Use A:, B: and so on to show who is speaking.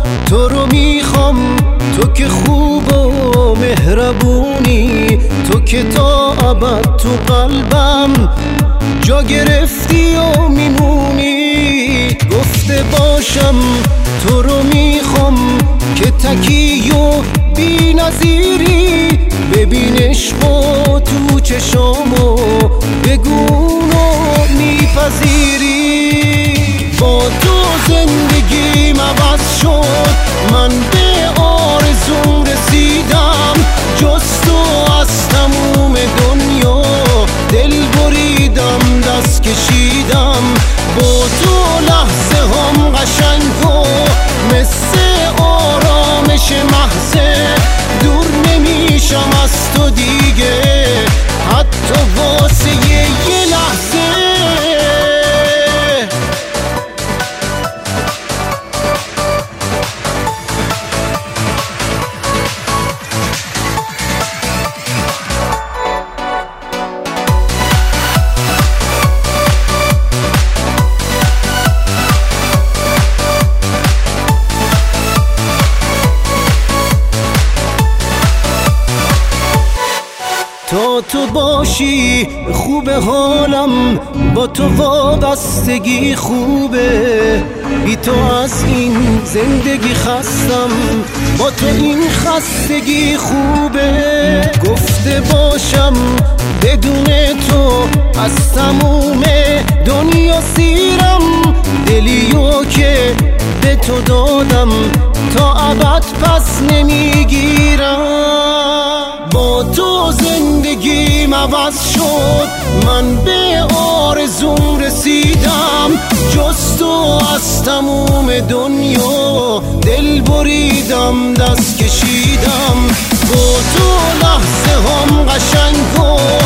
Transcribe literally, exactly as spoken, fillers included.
A: تو رو میخوام، تو که خوب و مهربونی، تو که تا ابد تو قلبم جا گرفتی و میمونی. گفته باشم تو رو میخوام که تکی و بی نظیری، ببین عشق و تو چشامو بگون و میپذیری. با تو زندگیم عوض شد، من به آرزوم رسیدم، جز تو از تموم دنیا دل بریدم، دست کشیدم. با تو لحظه هم قشنگ و مثل آرامش محضه، دور نمیشم از تو دیگه حتی واسه یه لحظه. تا تو باشی خوبه حالم، با تو وابستگی خوبه، بی تو از این زندگی خستم، با تو این خستگی خوبه. گفته باشم بدون تو از تموم دنیا سیرم، دلیو که به تو دادم تا ابد پس نمیگیرم. با تو زندگیم عوض شد، من به آرزوم رسیدم، جز تو از تموم دنیا دل بریدم، دست کشیدم. با تو لحظه هم قشنگ و